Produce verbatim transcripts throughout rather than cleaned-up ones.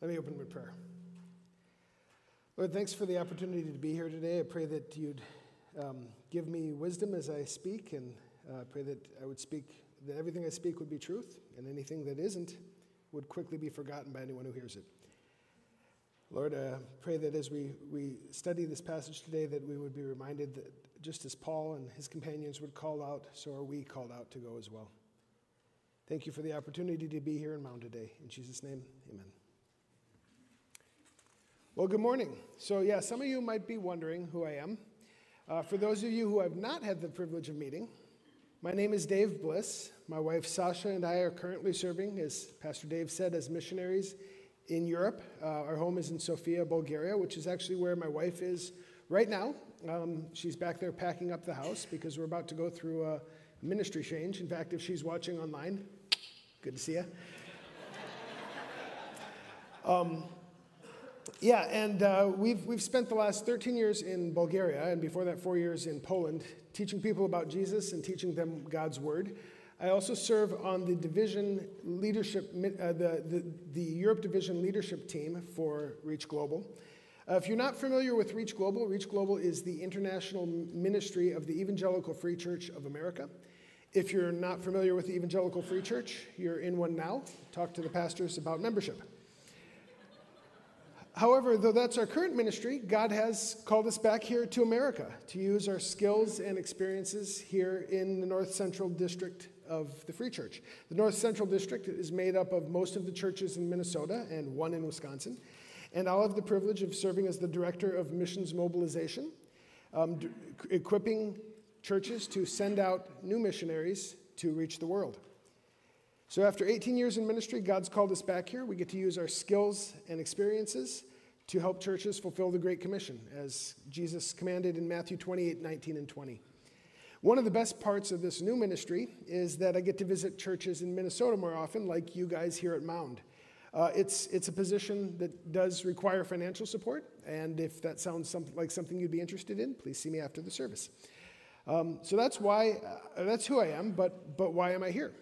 Let me open with prayer. Lord, thanks for the opportunity to be here today. I pray that you'd um, give me wisdom as I speak, and I uh, pray that I would speak, that everything I speak would be truth, and anything that isn't would quickly be forgotten by anyone who hears it. Lord, I uh, pray that as we, we study this passage today, that we would be reminded that just as Paul and his companions would call out, so are we called out to go as well. Thank you for the opportunity to be here in Mound today. In Jesus' name, amen. Well, good morning. So yeah, some of you might be wondering who I am. Uh, for those of you who have not had the privilege of meeting, my name is Dave Bliss. My wife Sasha and I are currently serving, as Pastor Dave said, as missionaries in Europe. Uh, our home is in Sofia, Bulgaria, which is actually where my wife is right now. Um, she's back there packing up the house because we're about to go through a ministry change. In fact, if she's watching online, good to see you. um, Yeah, and uh, we've we've spent the last thirteen years in Bulgaria, and before that, four years in Poland, teaching people about Jesus and teaching them God's Word. I also serve on the division leadership, uh, the, the the Europe division leadership team for Reach Global. Uh, if you're not familiar with Reach Global, Reach Global is the international ministry of the Evangelical Free Church of America. If you're not familiar with the Evangelical Free Church, you're in one now. Talk to the pastors about membership. However, though that's our current ministry, God has called us back here to America to use our skills and experiences here in the North Central District of the Free Church. The North Central District is made up of most of the churches in Minnesota and one in Wisconsin. And I'll have the privilege of serving as the Director of Missions Mobilization, um, d- equipping churches to send out new missionaries to reach the world. So after eighteen years in ministry, God's called us back here. We get to use our skills and experiences to help churches fulfill the Great Commission, as Jesus commanded in Matthew twenty-eight, nineteen, and twenty. One of the best parts of this new ministry is that I get to visit churches in Minnesota more often, like you guys here at Mound. Uh, it's, it's a position that does require financial support, and if that sounds something like something you'd be interested in, please see me after the service. Um, so that's why, uh, that's who I am, but, but why am I here?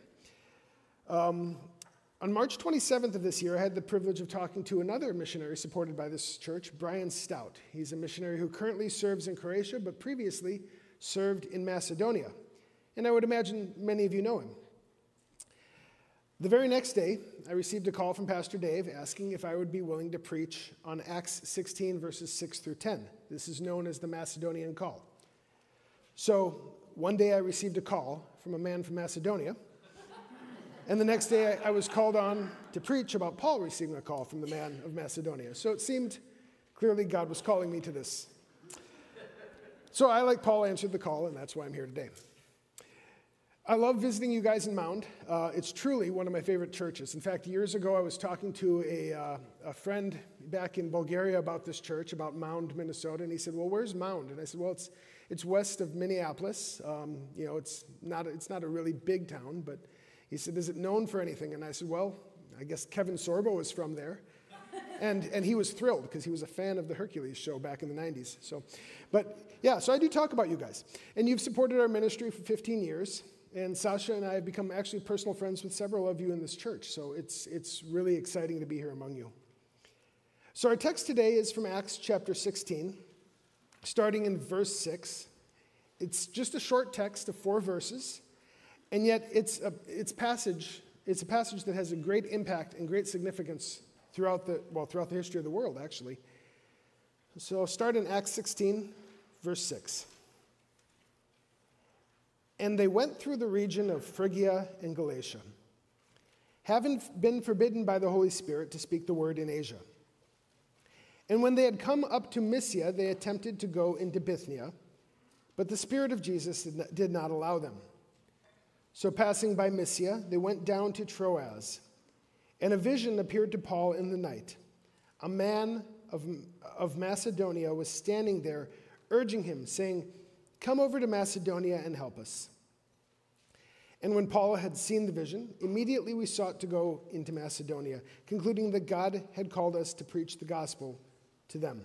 Um, on March twenty-seventh of this year, I had the privilege of talking to another missionary supported by this church, Brian Stout. He's a missionary who currently serves in Croatia, but previously served in Macedonia. And I would imagine many of you know him. The very next day, I received a call from Pastor Dave asking if I would be willing to preach on Acts sixteen, verses six through ten. This is known as the Macedonian Call. So one day I received a call from a man from Macedonia. And the next day, I, I was called on to preach about Paul receiving a call from the man of Macedonia. So it seemed clearly God was calling me to this. So I, like Paul, answered the call, and that's why I'm here today. I love visiting you guys in Mound. Uh, it's truly one of my favorite churches. In fact, years ago, I was talking to a, uh, a friend back in Bulgaria about this church, about Mound, Minnesota, and he said, well, where's Mound? And I said, well, it's it's west of Minneapolis. Um, you know, it's not, it's not a really big town, but he said, is it known for anything? And I said, well, I guess Kevin Sorbo was from there. And and he was thrilled because he was a fan of the Hercules show back in the nineties. So, but yeah, so I do talk about you guys. And you've supported our ministry for fifteen years. And Sasha and I have become actually personal friends with several of you in this church. So it's it's really exciting to be here among you. So our text today is from Acts chapter sixteen, starting in verse six. It's just a short text of four verses. And yet it's a it's passage it's a passage that has a great impact and great significance throughout the well throughout the history of the world, actually. So I'll start in Acts sixteen, verse six. And they went through the region of Phrygia and Galatia, having been forbidden by the Holy Spirit to speak the word in Asia. And when they had come up to Mysia, they attempted to go into Bithynia, but the Spirit of Jesus did not allow them. So passing by Mysia, they went down to Troas, and a vision appeared to Paul in the night. A man of, of Macedonia was standing there, urging him, saying, come over to Macedonia and help us. And when Paul had seen the vision, immediately we sought to go into Macedonia, concluding that God had called us to preach the gospel to them.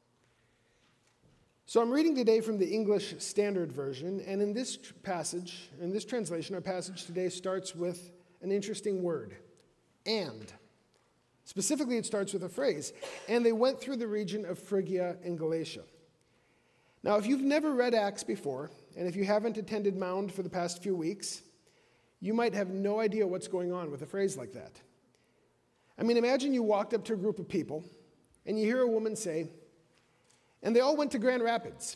So I'm reading today from the English Standard Version, and in this passage, in this translation, our passage today starts with an interesting word, and. Specifically, it starts with a phrase, and they went through the region of Phrygia and Galatia. Now, if you've never read Acts before, and if you haven't attended Mound for the past few weeks, you might have no idea what's going on with a phrase like that. I mean, imagine you walked up to a group of people, and you hear a woman say, and they all went to Grand Rapids.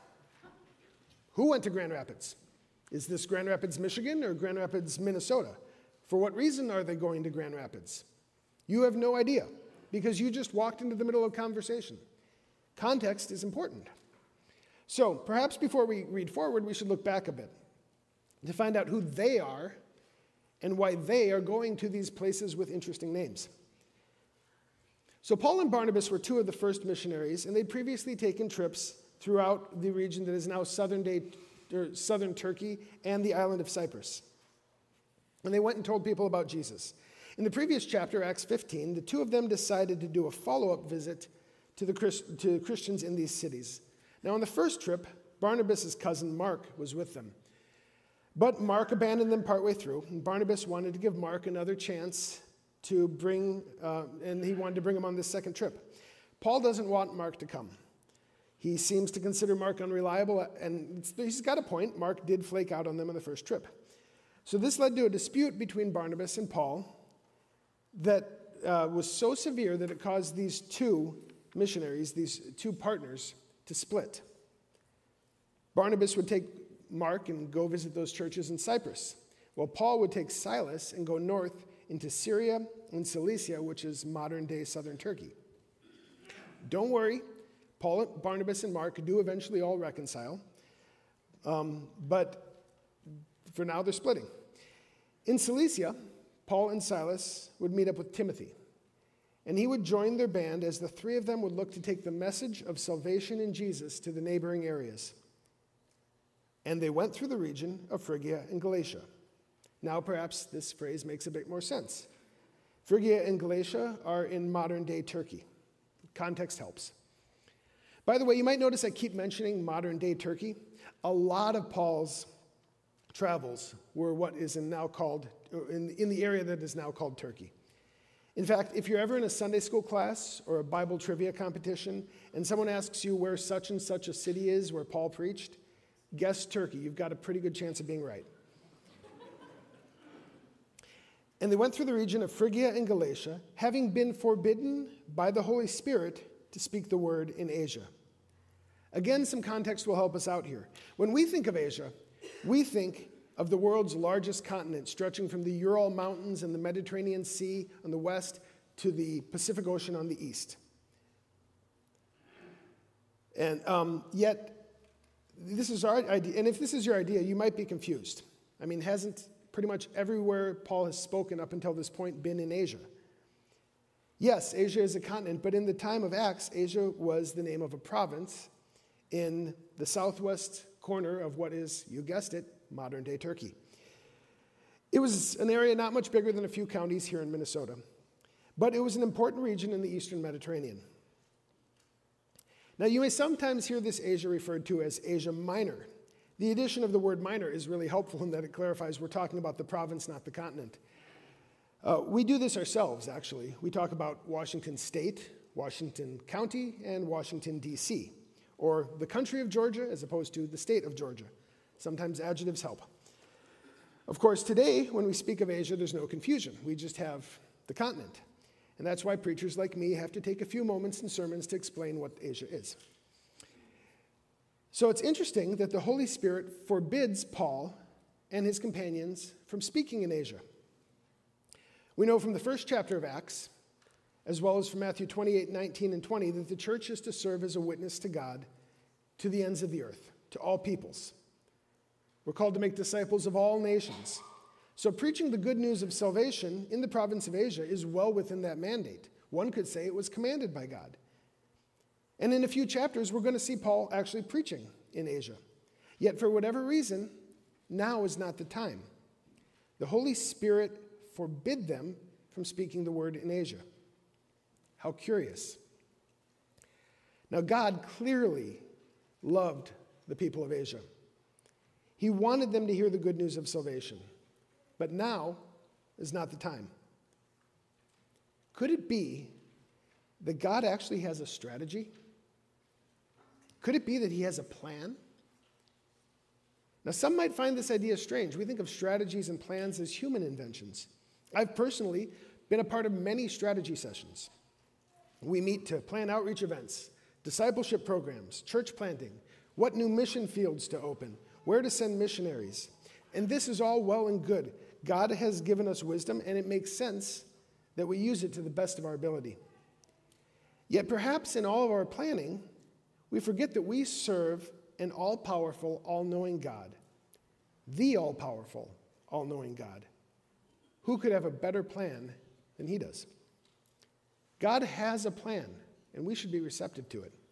Who went to Grand Rapids? Is this Grand Rapids, Michigan, or Grand Rapids, Minnesota? For what reason are they going to Grand Rapids? You have no idea, because you just walked into the middle of conversation. Context is important. So, perhaps before we read forward, we should look back a bit to find out who they are and why they are going to these places with interesting names. So, Paul and Barnabas were two of the first missionaries, and they'd previously taken trips throughout the region that is now southern, day, or southern Turkey and the island of Cyprus. And they went and told people about Jesus. In the previous chapter, Acts fifteen, the two of them decided to do a follow-up visit to, the Christ, to Christians in these cities. Now, on the first trip, Barnabas' cousin Mark was with them. But Mark abandoned them partway through, and Barnabas wanted to give Mark another chance to bring, uh, and he wanted to bring him on this second trip. Paul doesn't want Mark to come. He seems to consider Mark unreliable, and he's got a point. Mark did flake out on them on the first trip. So this led to a dispute between Barnabas and Paul that uh, was so severe that it caused these two missionaries, these two partners, to split. Barnabas would take Mark and go visit those churches in Cyprus, while Paul would take Silas and go north into Syria and Cilicia, which is modern-day southern Turkey. Don't worry, Paul, Barnabas, and Mark do eventually all reconcile, um, but for now they're splitting. In Cilicia, Paul and Silas would meet up with Timothy, and he would join their band as the three of them would look to take the message of salvation in Jesus to the neighboring areas. And they went through the region of Phrygia and Galatia. Now perhaps this phrase makes a bit more sense. Phrygia and Galatia are in modern-day Turkey. Context helps. By the way, you might notice I keep mentioning modern-day Turkey. A lot of Paul's travels were what is in now called, in, in the area that is now called Turkey. In fact, if you're ever in a Sunday school class or a Bible trivia competition and someone asks you where such and such a city is where Paul preached, guess Turkey. You've got a pretty good chance of being right. And they went through the region of Phrygia and Galatia, having been forbidden by the Holy Spirit to speak the word in Asia. Again, some context will help us out here. When we think of Asia, we think of the world's largest continent, stretching from the Ural Mountains and the Mediterranean Sea on the west to the Pacific Ocean on the east. And um, yet, this is our idea, and if this is your idea, you might be confused. I mean, hasn't pretty much everywhere Paul has spoken up until this point been in Asia? Yes, Asia is a continent, but in the time of Acts, Asia was the name of a province in the southwest corner of what is, you guessed it, modern-day Turkey. It was an area not much bigger than a few counties here in Minnesota, but it was an important region in the eastern Mediterranean. Now, you may sometimes hear this Asia referred to as Asia Minor. The addition of the word minor is really helpful in that it clarifies we're talking about the province, not the continent. Uh, we do this ourselves, actually. We talk about Washington State, Washington County, and Washington, D C, or the country of Georgia as opposed to the state of Georgia. Sometimes adjectives help. Of course, today, when we speak of Asia, there's no confusion. We just have the continent. And that's why preachers like me have to take a few moments in sermons to explain what Asia is. So it's interesting that the Holy Spirit forbids Paul and his companions from speaking in Asia. We know from the first chapter of Acts, as well as from Matthew twenty-eight, nineteen, and twenty, that the church is to serve as a witness to God to the ends of the earth, to all peoples. We're called to make disciples of all nations. So preaching the good news of salvation in the province of Asia is well within that mandate. One could say it was commanded by God. And in a few chapters, we're going to see Paul actually preaching in Asia. Yet for whatever reason, now is not the time. The Holy Spirit forbid them from speaking the word in Asia. How curious. Now, God clearly loved the people of Asia. He wanted them to hear the good news of salvation. But now is not the time. Could it be that God actually has a strategy? Could it be that he has a plan? Now, some might find this idea strange. We think of strategies and plans as human inventions. I've personally been a part of many strategy sessions. We meet to plan outreach events, discipleship programs, church planting, what new mission fields to open, where to send missionaries. And this is all well and good. God has given us wisdom, and it makes sense that we use it to the best of our ability. Yet perhaps in all of our planning, we forget that we serve an all-powerful, all-knowing God, the all-powerful, all-knowing God. Who could have a better plan than he does? God has a plan, and we should be receptive to it.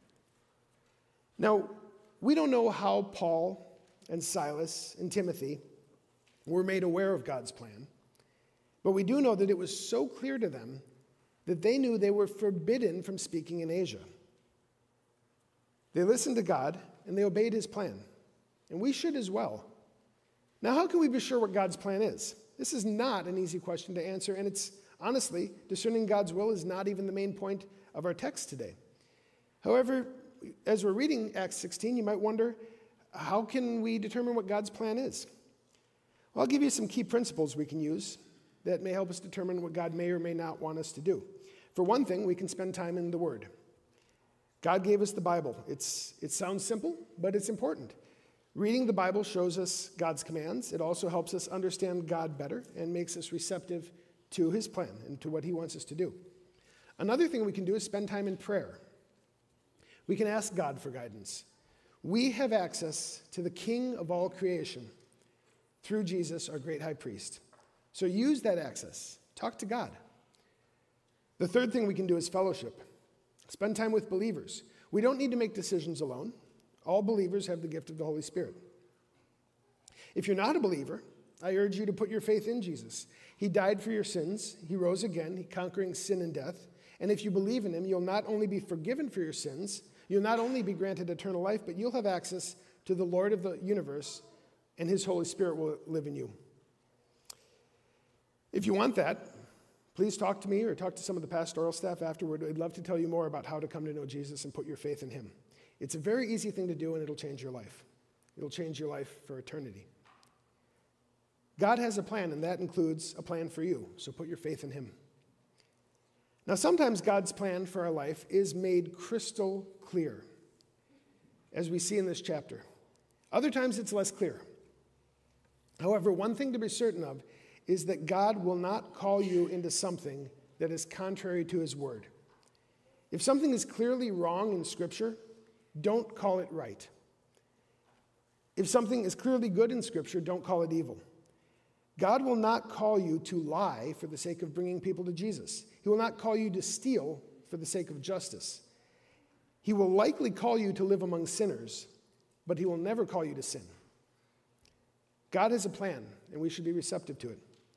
Now, we don't know how Paul and Silas and Timothy were made aware of God's plan, but we do know that it was so clear to them that they knew they were forbidden from speaking in Asia. They listened to God, and they obeyed his plan, and we should as well. Now, how can we be sure what God's plan is? This is not an easy question to answer, and it's honestly, discerning God's will is not even the main point of our text today. However, as we're reading Acts sixteen, you might wonder, how can we determine what God's plan is? Well, I'll give you some key principles we can use that may help us determine what God may or may not want us to do. For one thing, we can spend time in the Word. God gave us the Bible. It's, it sounds simple, but it's important. Reading the Bible shows us God's commands. It also helps us understand God better and makes us receptive to his plan and to what he wants us to do. Another thing we can do is spend time in prayer. We can ask God for guidance. We have access to the King of all creation through Jesus, our great high priest. So use that access. Talk to God. The third thing we can do is fellowship. Spend time with believers. We don't need to make decisions alone. All believers have the gift of the Holy Spirit. If you're not a believer, I urge you to put your faith in Jesus. He died for your sins. He rose again, conquering sin and death. And if you believe in him, you'll not only be forgiven for your sins, you'll not only be granted eternal life, but you'll have access to the Lord of the universe, and his Holy Spirit will live in you. If you want that, please talk to me or talk to some of the pastoral staff afterward. I'd love to tell you more about how to come to know Jesus and put your faith in him. It's a very easy thing to do, and it'll change your life. It'll change your life for eternity. God has a plan, and that includes a plan for you, so put your faith in him. Now, sometimes God's plan for our life is made crystal clear, as we see in this chapter. Other times it's less clear. However, one thing to be certain of is that God will not call you into something that is contrary to his word. If something is clearly wrong in Scripture, don't call it right. If something is clearly good in Scripture, don't call it evil. God will not call you to lie for the sake of bringing people to Jesus. He will not call you to steal for the sake of justice. He will likely call you to live among sinners, but he will never call you to sin. God has a plan, and we should be receptive to it.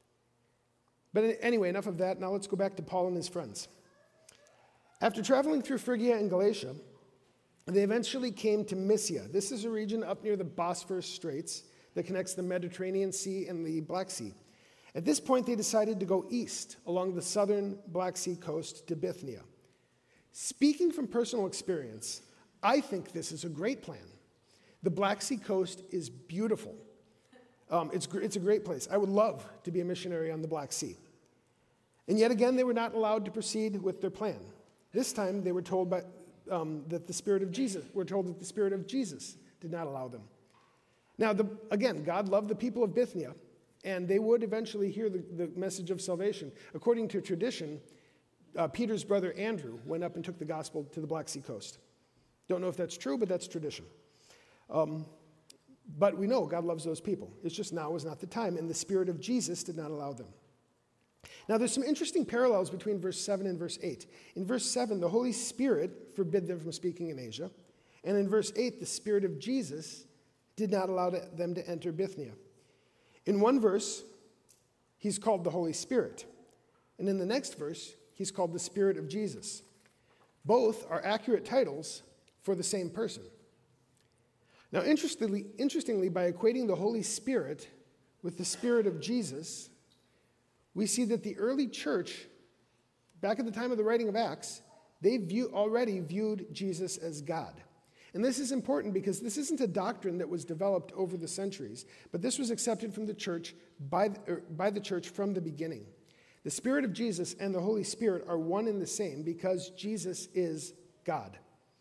But anyway, enough of that. Now let's go back to Paul and his friends. After traveling through Phrygia and Galatia, they eventually came to Mysia. This is a region up near the Bosphorus Straits that connects the Mediterranean Sea and the Black Sea. At this point, they decided to go east along the southern Black Sea coast to Bithynia. Speaking from personal experience, I think this is a great plan. The Black Sea coast is beautiful. Um, it's, it's a great place. I would love to be a missionary on the Black Sea. And yet again, they were not allowed to proceed with their plan. This time, they were told by, um, that the Spirit of Jesus, were told that the Spirit of Jesus did not allow them. Now, the, again, God loved the people of Bithynia, and they would eventually hear the, the message of salvation. According to tradition, uh, Peter's brother Andrew went up and took the gospel to the Black Sea coast. Don't know if that's true, but that's tradition. Um, but we know God loves those people. It's just now was not the time, and the Spirit of Jesus did not allow them. Now, there's some interesting parallels between verse seven and verse eight. In verse seven, the Holy Spirit forbid them from speaking in Asia. And in verse eight, the Spirit of Jesus did not allow them to enter Bithynia. In one verse, he's called the Holy Spirit. And in the next verse, he's called the Spirit of Jesus. Both are accurate titles for the same person. Now, interestingly, interestingly, by equating the Holy Spirit with the Spirit of Jesus, we see that the early church back at the time of the writing of Acts, they view, already viewed Jesus as God. And this is important because this isn't a doctrine that was developed over the centuries, but this was accepted from the church by the, er, by the church from the beginning. The Spirit of Jesus and the Holy Spirit are one and the same because Jesus is God.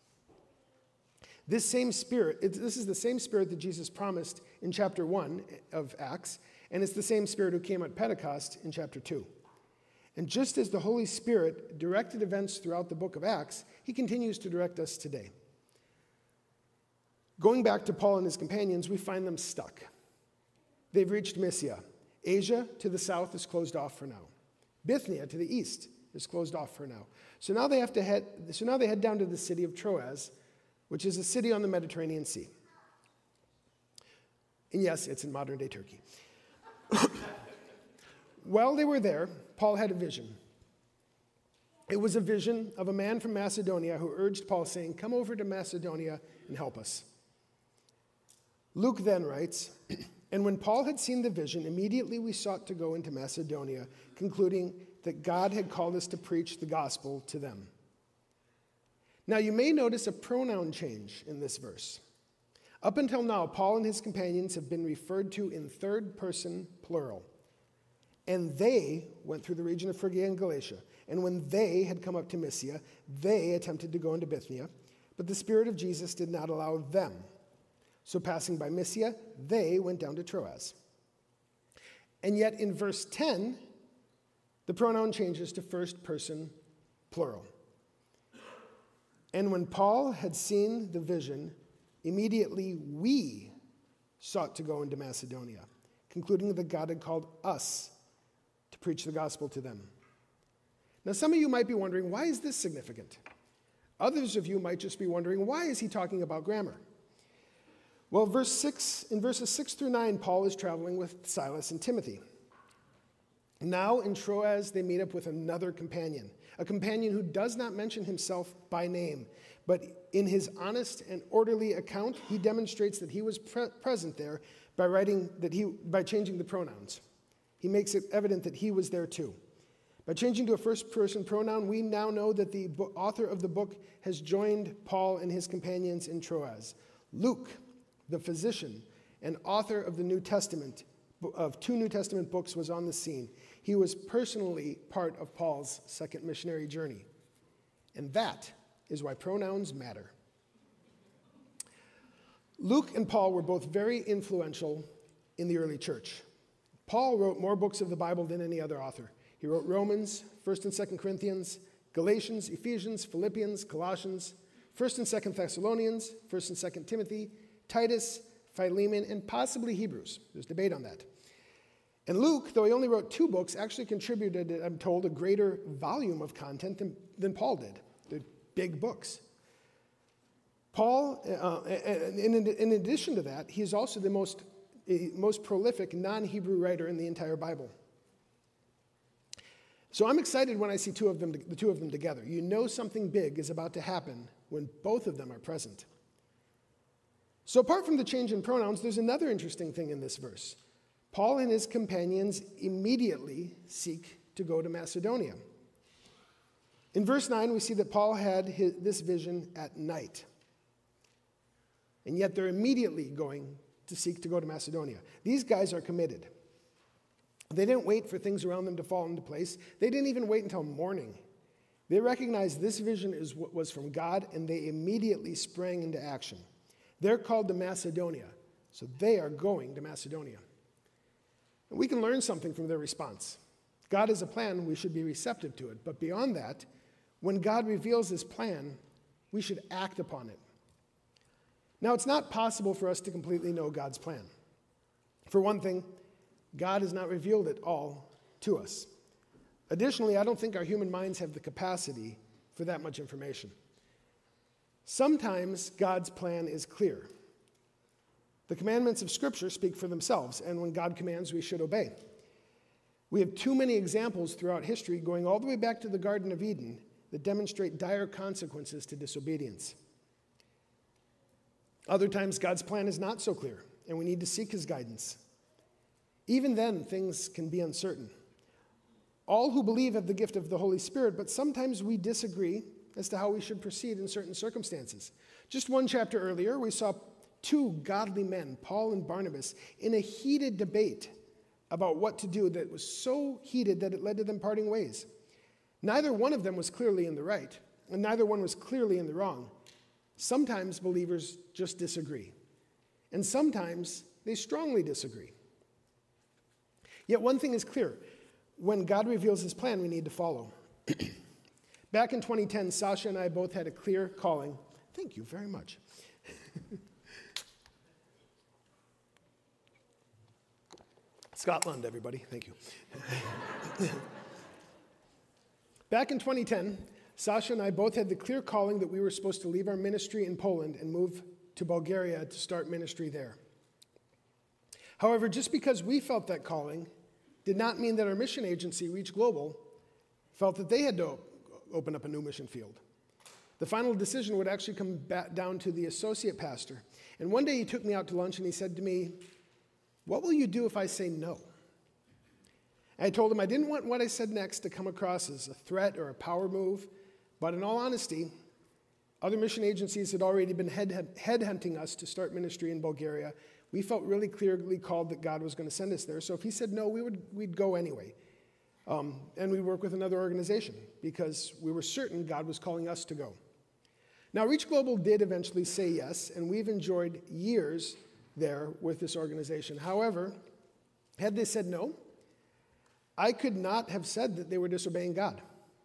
This same Spirit, it, this is the same Spirit that Jesus promised in chapter one of Acts, and it's the same Spirit who came at Pentecost in chapter two. And just as the Holy Spirit directed events throughout the book of Acts, he continues to direct us today. Going back to Paul and his companions, we find them stuck. They've reached Mysia. Asia to the south is closed off for now. Bithynia to the east is closed off for now. So now they have to head, so now they head down to the city of Troas, which is a city on the Mediterranean Sea. And yes, it's in modern-day Turkey. While they were there, Paul had a vision. It was a vision of a man from Macedonia who urged Paul, saying, "Come over to Macedonia and help us." Luke then writes, "And when Paul had seen the vision, immediately we sought to go into Macedonia, concluding that God had called us to preach the gospel to them." Now you may notice a pronoun change in this verse. Up until now, Paul and his companions have been referred to in third person plural. And they went through the region of Phrygia and Galatia. And when they had come up to Mysia, they attempted to go into Bithynia, but the Spirit of Jesus did not allow them. So passing by Mysia, they went down to Troas. And yet in verse ten, the pronoun changes to first person plural. And when Paul had seen the vision, immediately we sought to go into Macedonia, concluding that God had called us to preach the gospel to them. Now some of you might be wondering, why is this significant? Others of you might just be wondering, why is he talking about grammar? Well, verse six, in verses six through nine, Paul is traveling with Silas and Timothy. Now in Troas, they meet up with another companion, a companion who does not mention himself by name, but in his honest and orderly account, he demonstrates that he was pre- present there by writing that he, by changing the pronouns. He makes it evident that he was there too. By changing to a first-person pronoun, we now know that the bo- author of the book has joined Paul and his companions in Troas. Luke, the physician and author of the New Testament, of two New Testament books, was on the scene. He was personally part of Paul's second missionary journey. And that is why pronouns matter. Luke and Paul were both very influential in the early church. Paul wrote more books of the Bible than any other author. He wrote Romans, First and Second Corinthians, Galatians, Ephesians, Philippians, Colossians, First and Second Thessalonians, First and Second Timothy, Titus, Philemon, and possibly Hebrews. There's debate on that. And Luke, though he only wrote two books, actually contributed, I'm told, a greater volume of content than, than Paul did. They're big books. Paul, uh, in, in addition to that, he's also the most, most prolific non-Hebrew writer in the entire Bible. So I'm excited when I see two of them, the two of them together. You know something big is about to happen when both of them are present. So apart from the change in pronouns, there's another interesting thing in this verse. Paul and his companions immediately seek to go to Macedonia. In verse nine, we see that Paul had his, this vision at night. And yet they're immediately going to seek to go to Macedonia. These guys are committed. They didn't wait for things around them to fall into place. They didn't even wait until morning. They recognized this vision is what was from God, and they immediately sprang into action. They're called to Macedonia, so they are going to Macedonia. And we can learn something from their response. God has a plan, we should be receptive to it. But beyond that, when God reveals his plan, we should act upon it. Now, it's not possible for us to completely know God's plan. For one thing, God has not revealed it all to us. Additionally, I don't think our human minds have the capacity for that much information. Sometimes God's plan is clear. The commandments of Scripture speak for themselves, and when God commands, we should obey. We have too many examples throughout history, going all the way back to the Garden of Eden, that demonstrate dire consequences to disobedience. Other times, God's plan is not so clear, and we need to seek his guidance. Even then, things can be uncertain. All who believe have the gift of the Holy Spirit, but sometimes we disagree as to how we should proceed in certain circumstances. Just one chapter earlier, we saw two godly men, Paul and Barnabas, in a heated debate about what to do that was so heated that it led to them parting ways. Neither one of them was clearly in the right, and neither one was clearly in the wrong. Sometimes believers just disagree, and sometimes they strongly disagree. Yet one thing is clear. When God reveals his plan, we need to follow. Back in twenty ten, Sasha and I both had a clear calling. Thank you very much. Scotland, everybody. Thank you. Back in twenty ten, Sasha and I both had the clear calling that we were supposed to leave our ministry in Poland and move to Bulgaria to start ministry there. However, just because we felt that calling did not mean that our mission agency, Reach Global, felt that they had to open up a new mission field. The final decision would actually come back down to the associate pastor. And one day he took me out to lunch and he said to me, "What will you do if I say no?" And I told him I didn't want what I said next to come across as a threat or a power move, but in all honesty, other mission agencies had already been head, headhunting us to start ministry in Bulgaria. We felt really clearly called that God was going to send us there. So if he said no, we would, we'd go anyway. Um, and we'd work with another organization because we were certain God was calling us to go. Now, Reach Global did eventually say yes, and we've enjoyed years there with this organization. However, had they said no, I could not have said that they were disobeying God.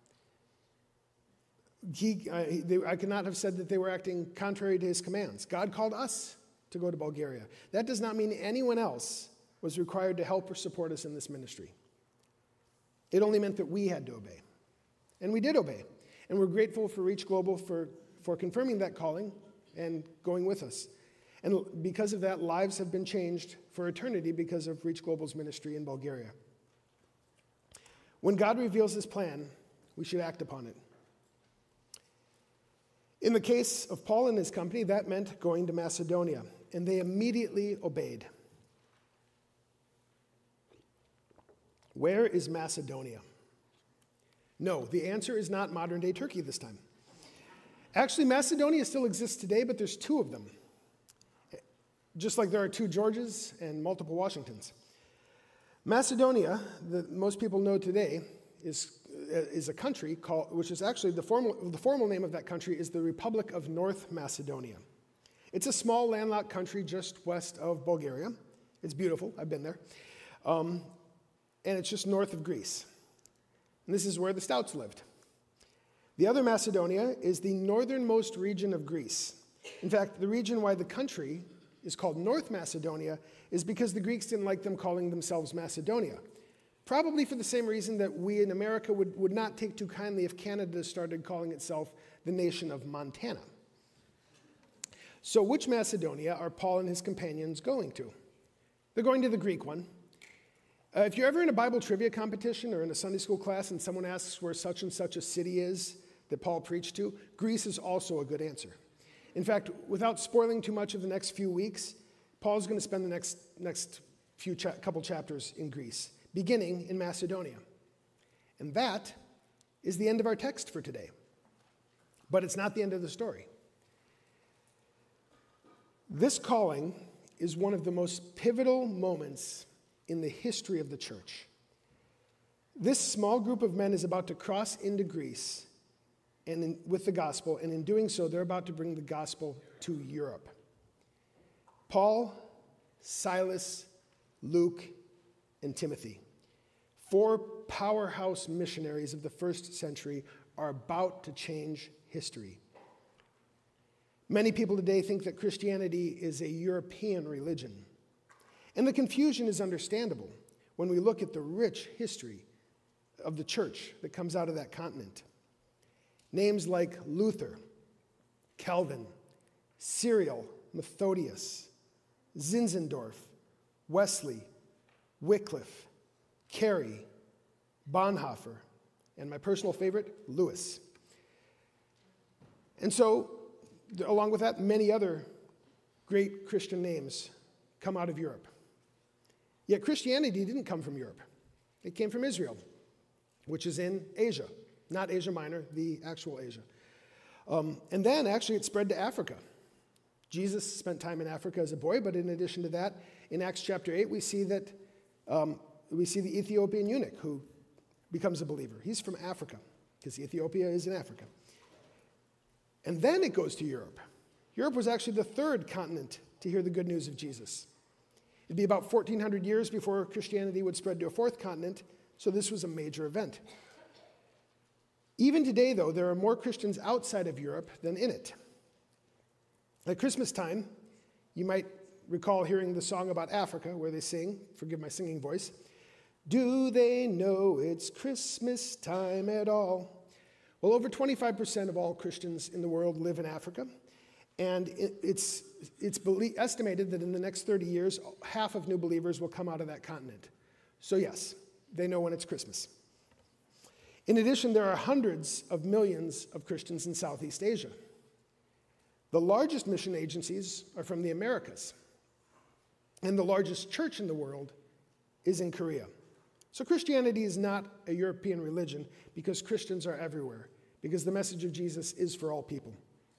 He, I, they, I could not have said that they were acting contrary to his commands. God called us to go to Bulgaria. That does not mean anyone else was required to help or support us in this ministry. It only meant that we had to obey. And we did obey. And we're grateful for Reach Global for, for confirming that calling and going with us. And because of that, lives have been changed for eternity because of Reach Global's ministry in Bulgaria. When God reveals his plan, we should act upon it. In the case of Paul and his company, that meant going to Macedonia, and they immediately obeyed. Where is Macedonia? No, the answer is not modern-day Turkey this time. Actually, Macedonia still exists today, but there's two of them, just like there are two Georges and multiple Washingtons. Macedonia, that most people know today, is, is a country called, which is actually the formal, the formal name of that country is the Republic of North Macedonia. It's a small landlocked country just west of Bulgaria. It's beautiful. I've been there. Um, and it's just north of Greece. And this is where the Stouts lived. The other Macedonia is the northernmost region of Greece. In fact, the region why the country is called North Macedonia is because the Greeks didn't like them calling themselves Macedonia. Probably for the same reason that we in America would, would not take too kindly if Canada started calling itself the nation of Montana. So which Macedonia are Paul and his companions going to? They're going to the Greek one. Uh, if you're ever in a Bible trivia competition or in a Sunday school class and someone asks where such and such a city is that Paul preached to, Greece is also a good answer. In fact, without spoiling too much of the next few weeks, Paul's going to spend the next, next few cha- couple chapters in Greece, beginning in Macedonia. And that is the end of our text for today. But it's not the end of the story. This calling is one of the most pivotal moments in the history of the church. This small group of men is about to cross into Greece and in, with the gospel, and in doing so, they're about to bring the gospel to Europe. Paul, Silas, Luke, and Timothy, four powerhouse missionaries of the first century, are about to change history. Many people today think that Christianity is a European religion. And the confusion is understandable when we look at the rich history of the church that comes out of that continent. Names like Luther, Calvin, Cyril, Methodius, Zinzendorf, Wesley, Wycliffe, Carey, Bonhoeffer, and my personal favorite, Lewis. And so, along with that, many other great Christian names come out of Europe. Yet Christianity didn't come from Europe. It came from Israel. which is in Asia, not Asia Minor, the actual Asia. Um, and then actually it spread to Africa. Jesus spent time in Africa as a boy, but in addition to that, in Acts chapter eight, we see that um, we see the Ethiopian eunuch who becomes a believer. He's from Africa, because Ethiopia is in Africa. And then it goes to Europe. Europe was actually the third continent to hear the good news of Jesus. It'd be about fourteen hundred years before Christianity would spread to a fourth continent, so this was a major event. Even today, though, there are more Christians outside of Europe than in it. At Christmas time, you might recall hearing the song about Africa, where they sing, forgive my singing voice, "Do they know it's Christmas time at all?" Well, over twenty-five percent of all Christians in the world live in Africa, and it's, it's estimated that in the next thirty years, half of new believers will come out of that continent. So yes, they know when it's Christmas. In addition, there are hundreds of millions of Christians in Southeast Asia. The largest mission agencies are from the Americas, and the largest church in the world is in Korea. So Christianity is not a European religion because Christians are everywhere, because the message of Jesus is for all people.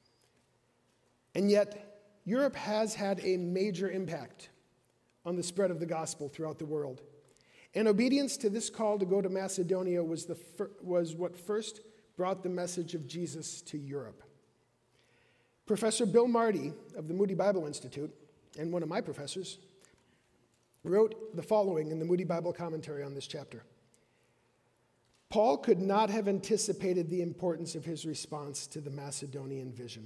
And yet, Europe has had a major impact on the spread of the gospel throughout the world. And obedience to this call to go to Macedonia was, the fir- was what first brought the message of Jesus to Europe. Professor Bill Marty of the Moody Bible Institute, and one of my professors, wrote the following in the Moody Bible commentary on this chapter. Paul could not have anticipated the importance of his response to the Macedonian vision.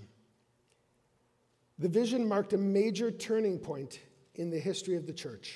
The vision marked a major turning point in the history of the church.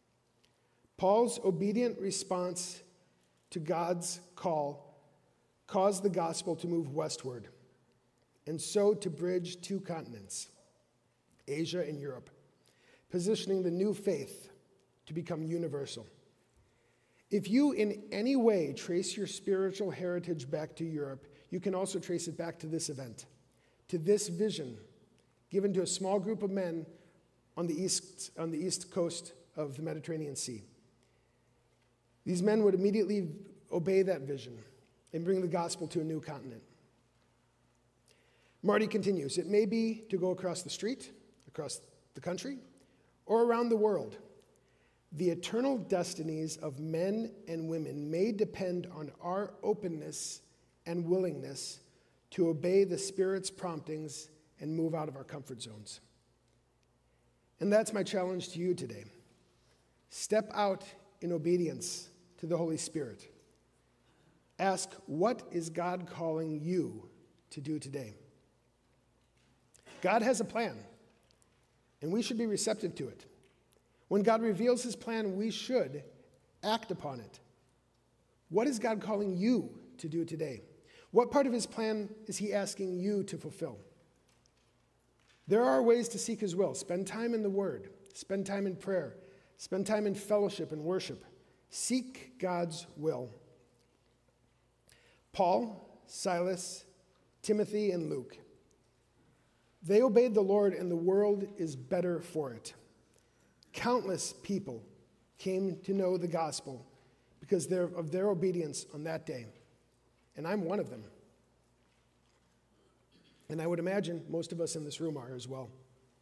Paul's obedient response to God's call caused the gospel to move westward, and so to bridge two continents, Asia and Europe, positioning the new faith to become universal. If you in any way trace your spiritual heritage back to Europe, you can also trace it back to this event, to this vision given to a small group of men on the east, on the east coast of the Mediterranean Sea. These men would immediately obey that vision and bring the gospel to a new continent. Marty continues, it may be to go across the street, across the country, or around the world. The eternal destinies of men and women may depend on our openness and willingness to obey the Spirit's promptings and move out of our comfort zones. And that's my challenge to you today. Step out in obedience to the Holy Spirit. Ask, what is God calling you to do today? God has a plan, and we should be receptive to it. When God reveals his plan, we should act upon it. What is God calling you to do today? What part of his plan is he asking you to fulfill? There are ways to seek his will. Spend time in the Word. Spend time in prayer. Spend time in fellowship and worship. Seek God's will. Paul, Silas, Timothy, and Luke, they obeyed the Lord, and the world is better for it. Countless people came to know the gospel because of their obedience on that day. And I'm one of them. And I would imagine most of us in this room are as well.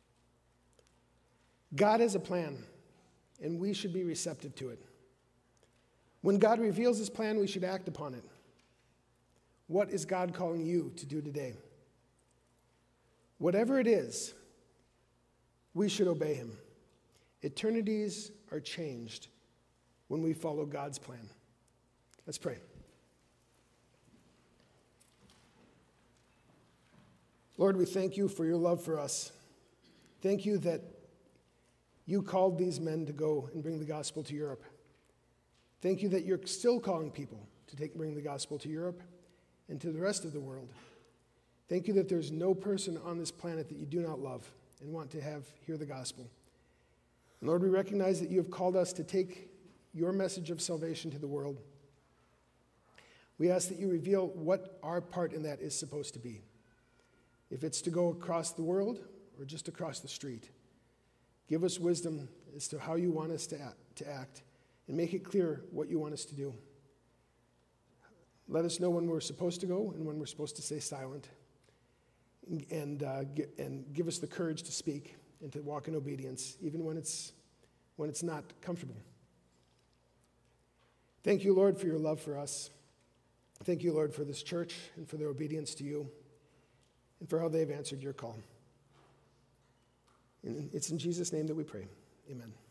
God has a plan, and we should be receptive to it. When God reveals his plan, we should act upon it. What is God calling you to do today? Whatever it is, we should obey him. Eternities are changed when we follow God's plan. Let's pray. Lord, we thank you for your love for us. Thank you that you called these men to go and bring the gospel to Europe. Thank you that you're still calling people to take bring the gospel to Europe and to the rest of the world. Thank you that there's no person on this planet that you do not love and want to have hear the gospel. And Lord, we recognize that you have called us to take your message of salvation to the world. We ask that you reveal what our part in that is supposed to be. If it's to go across the world or just across the street, give us wisdom as to how you want us to act, to act and make it clear what you want us to do. Let us know when we're supposed to go and when we're supposed to stay silent. And, uh, get, and give us the courage to speak and to walk in obedience, even when it's, when it's not comfortable. Thank you, Lord, for your love for us. Thank you, Lord, for this church and for their obedience to you and for how they've answered your call. And it's in Jesus' name that we pray. Amen.